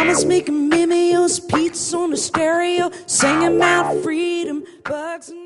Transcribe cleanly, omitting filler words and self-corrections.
Mama's making mimios, Pete's on the stereo, singing about freedom, bugs and